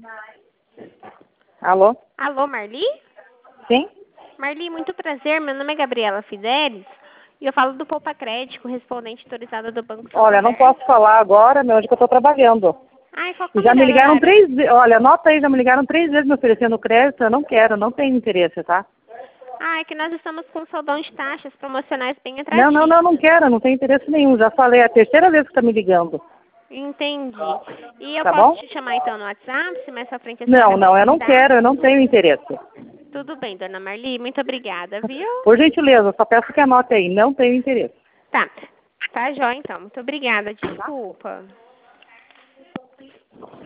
Alô? Alô, Marli? Sim? Marli, muito prazer. Meu nome é Gabriela Fidelis e eu falo do Poupa Crédito, correspondente autorizada do Banco Olha, não Santander. posso falar agora, meu, onde que eu estou trabalhando. Ai, qual que é E o já me melhor ligaram horário? 3 vezes, olha, anota aí, já me ligaram 3 vezes me oferecendo crédito, eu não quero, não tenho interesse, tá? Ah, é que nós estamos com saldão de taxas promocionais bem Não, não, atrativas. não, não quero, não tenho interesse nenhum, já falei, é a terceira vez que está me ligando, Entendi. E eu tá posso bom? te chamar então no WhatsApp, se mais pra frente a Não, senhora não, eu não precisar? quero, eu não tenho interesse. Tudo bem, dona Marli, muito obrigada, viu? Por gentileza, só peço que anote aí, não tenho interesse. Tá. Tá, jóia então. Muito obrigada. Desculpa.